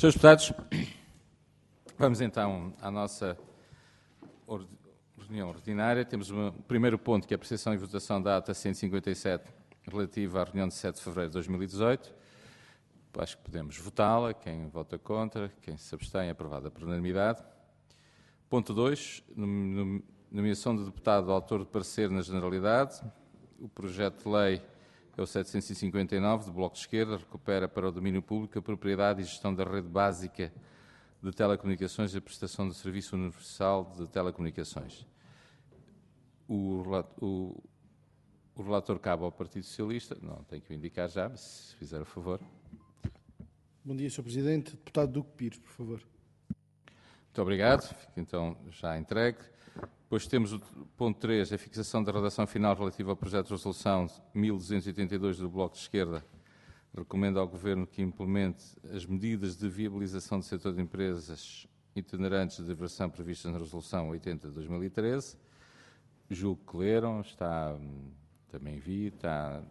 Senhores deputados, vamos então à nossa reunião ordinária. Temos o primeiro ponto, que é a apreciação e votação da ata 157, relativa à reunião de 7 de fevereiro de 2018. Acho que podemos votá-la. Quem vota contra, quem se abstém, aprovada por unanimidade. Ponto 2, nomeação de deputado autor de parecer na generalidade. O projeto de lei é o 759, do Bloco de Esquerda, recupera para o domínio público a propriedade e gestão da rede básica de telecomunicações e a prestação de serviço universal de telecomunicações. O relator cabe ao Partido Socialista. Não tenho que o indicar já, mas se fizer o favor. Bom dia, Sr. Presidente. Deputado Duque Pires, por favor. Muito obrigado. Fica então já entregue. Depois temos o ponto 3, a fixação da redação final relativa ao projeto de resolução 1282 do Bloco de Esquerda. Recomenda ao Governo que implemente as medidas de viabilização do setor de empresas itinerantes de diversão previstas na resolução 80 de 2013. Julgo que leram, também vi, está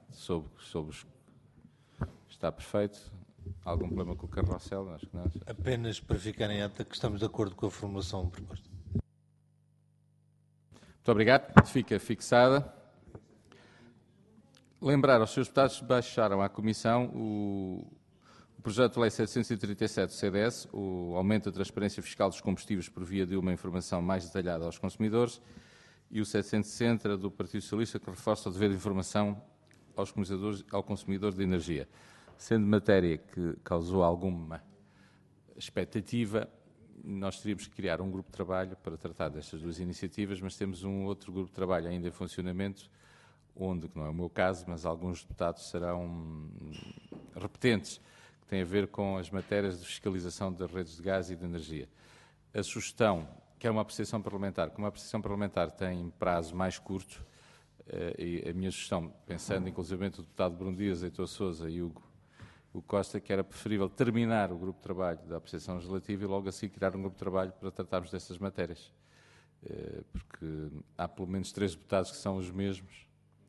está perfeito. Algum problema com o carrossel? Acho que não. Apenas para ficar em ata que estamos de acordo com a formulação proposta. Muito obrigado. Fica fixada. Lembrar aos senhores deputados que baixaram à Comissão o projeto de lei 737 do CDS, o aumento da transparência fiscal dos combustíveis por via de uma informação mais detalhada aos consumidores, e o 760 do Partido Socialista, que reforça o dever de informação ao consumidor de energia. Sendo matéria que causou alguma expectativa, nós teríamos que criar um grupo de trabalho para tratar destas duas iniciativas, mas temos um outro grupo de trabalho ainda em funcionamento, onde, que não é o meu caso, mas alguns deputados serão repetentes, que têm a ver com as matérias de fiscalização das redes de gás e de energia. A sugestão, que é uma apreciação parlamentar, como a apreciação parlamentar tem prazo mais curto, e a minha sugestão, pensando inclusivamente o deputado Bruno Dias, Heitor Sousa e Hugo Costa, que era preferível terminar o grupo de trabalho da apreciação legislativa e logo assim criar um grupo de trabalho para tratarmos dessas matérias. Porque há pelo menos 3 deputados que são os mesmos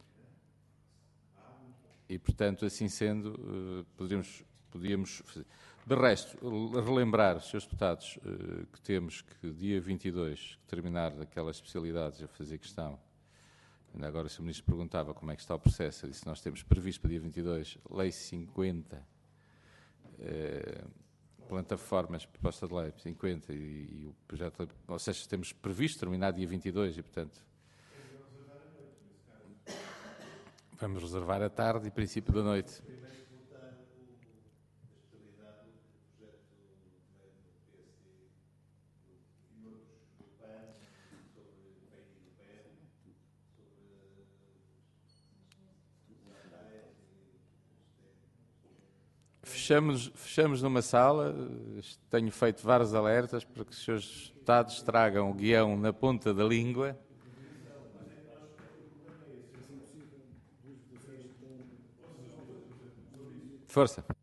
e, portanto, assim sendo, podíamos... De resto, relembrar, senhores deputados, que temos que dia 22 terminar aquelas especialidades, a fazer questão. Ainda agora o Sr. Ministro perguntava como é que está o processo. Eu disse que nós temos previsto para dia 22, Lei 50, plataformas, proposta de Lei 50 e o projeto, ou seja, temos previsto terminar dia 22 e, portanto, vamos reservar a tarde e princípio da noite. Fechamos numa sala, tenho feito vários alertas para que os senhores deputados tragam o guião na ponta da língua. Força.